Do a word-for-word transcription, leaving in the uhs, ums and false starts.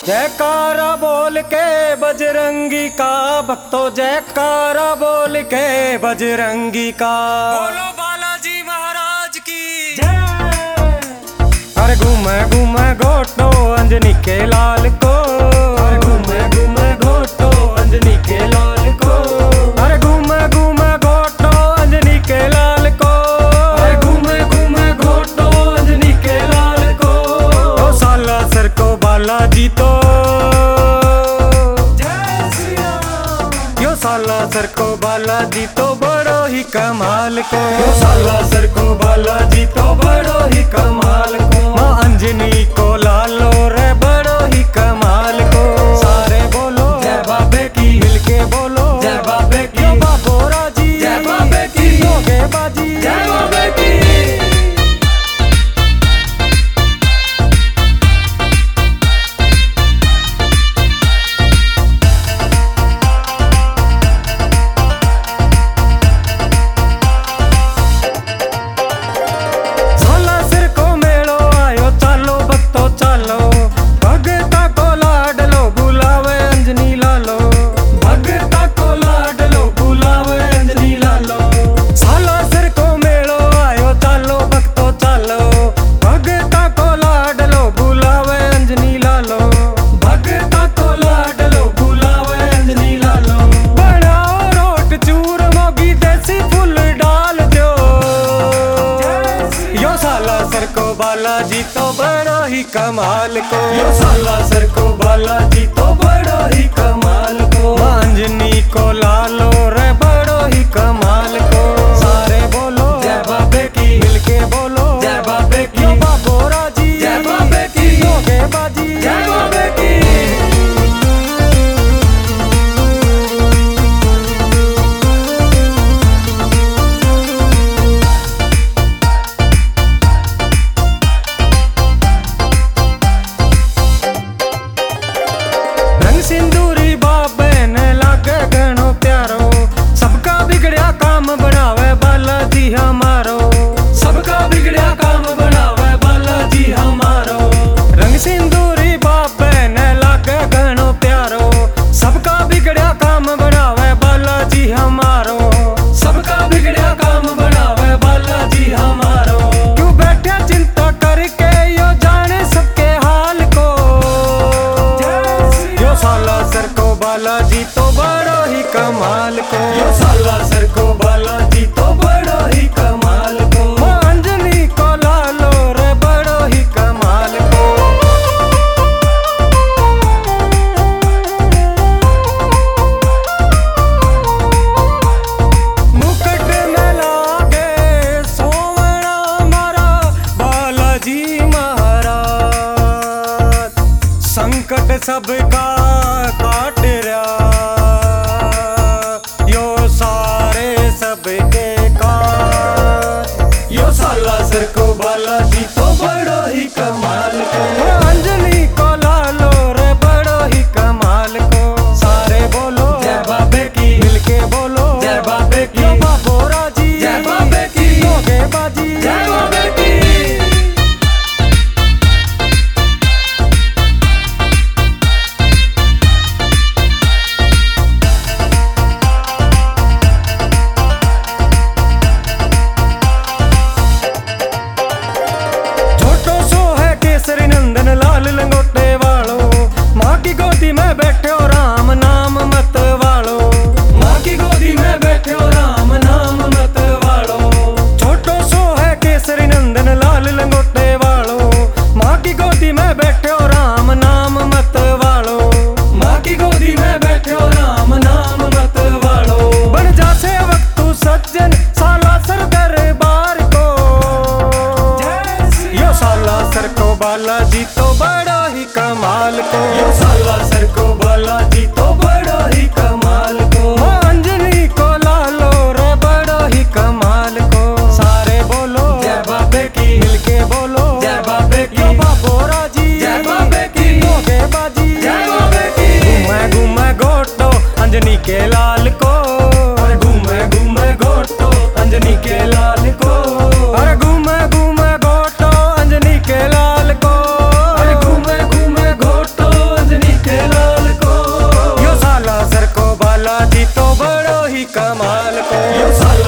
जयकारा बोल के बजरंगी का, भक्तों जयकारा बोल के बजरंगी का। बोलो बालाजी महाराज की जय। अरे घूमे घूमे घोटो अंजनी के लाल को, अरे घूमे घूमे घोटो अंजनी के लाल को, अरे घूमे घूमे घोटो अंजनी के लाल को, अरे घूमे घूमे घोटो अंजनी के लाल को। ओ साला सर को बालाजी तो साला सर को बालाजी तो बड़ो ही कमाल को, यो साला सर को बालाजी तो बड़ो ही कमाल को। माँ अंजनी को लालो रे बड़ो ही कमाल को। सारे बोलो जय बाबे की, मिलके बोलो जय बाबे की। यो बाबोरा जी जय बाबे की, योगे बाजी जय बाबे की। बालाजी तो बड़ा ही कमाल को, यो साला सर को बालाजी तो बड़ा ही कमाल को। अंजनी को लालो रे बड़ो ही कमाल को। सारे बोलो जय बाबे की, मिलके बोलो जय बाबे की। यो बाबोरा जी जय बाबे की, योगे बाजी जय बाबे की। सिंदूरी बाबे ने लागे घणो प्यारो, सबका बिगड़िया काम बनावे बालाजी हमारो, सबका बिगड़िया काम बनावे बालाजी हमारो। रंग सिंदूरी बाबे ने लागे घणो प्यारो, सबका बिगड़िया काम बनावे बालाजी हमारो, सबका बिगड़िया काम बनावे बालाजी हमारो। क्यों बैठे चिंता करके, यो जाने सबके हाल को। यो साला सर को बालाजी तो बड़ा ही कमाल को, यो साला सर को बालाजी तो बड़ा ही कमाल को। अंजनी को लालो रे बड़ा ही कमाल को। मुकुट में लागे सोवना मारा बालाजी महाराज, संकट सबका काट रहा, यो सारे सबके काट। यो साला सर को बालाजी तो बड़ो ही कमाल को। अंजनी को लालो रे बड़ो ही कमाल को। सारे बोलो जय बाबे की, मिलके बोलो जय बाबे की। यो बाबोरा जी जय बाबे की, योगे बाजी जय बाबे की। लाल लंगोटे वालो, माँ की गोदी में बैठे हो राम नाम मत वालो, माँ की गोदी में बैठे हो राम नाम मत वालो। छोटो सो है केसरी नंदन लाल लंगोटे वालो, माँ की गोदी में बैठे हो राम नाम मत वालो, माँ की गोदी में बैठे हो राम नाम मत वालो। बन जा से वक्त तू सज्जन साला सर दरबार को, यो साला सर को बालाजी तो बड़ा ही कमाल को, यो साला सर को बालाजी तो बड़ा ही कमाल को। अंजनी को लालो रे बड़ा ही कमाल को। सारे बोलो जय बाबे की, मिलके बोलो जय बाबे की। यो बाबोरा जी जय बाबे की, योगे बाजी जय बाबे की। घूमे घूमे घोटो अंजनी के लाल को, अरे घूमे घूमे घोटो अंजनी के लाल को, अरे घूमे घूमे घोटो अंजनी के लाल को, अरे घूमे घूमे घोटो अंजनी बालाजी तो बड़ो ही कमाल को। यो साला